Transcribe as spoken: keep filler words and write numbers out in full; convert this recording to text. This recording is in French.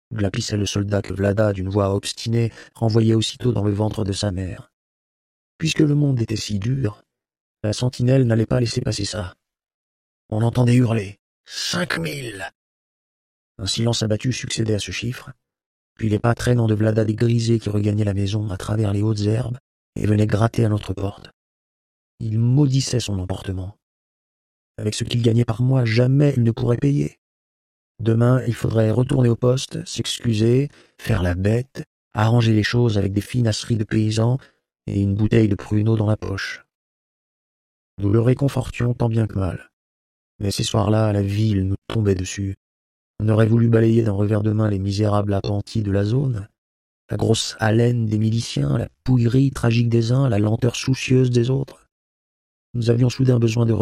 glapissait le soldat que Vlada, d'une voix obstinée, renvoyait aussitôt dans le ventre de sa mère. Puisque le monde était si dur, la sentinelle n'allait pas laisser passer ça. On entendait hurler « Cinq mille !» Un silence abattu succédait à ce chiffre, puis les pas traînants de Vlada dégrisé qui regagnait la maison à travers les hautes herbes et venait gratter à notre porte. Il maudissait son emportement. Avec ce qu'il gagnait par mois, jamais il ne pourrait payer. Demain, il faudrait retourner au poste, s'excuser, faire la bête, arranger les choses avec des finasseries de paysans et une bouteille de pruneau dans la poche. Nous le réconfortions tant bien que mal. Mais ces soirs-là, la ville nous tombait dessus. On aurait voulu balayer d'un revers de main les misérables appentis de la zone, la grosse haleine des miliciens, la pouillerie tragique des uns, la lenteur soucieuse des autres. Nous avions soudain besoin de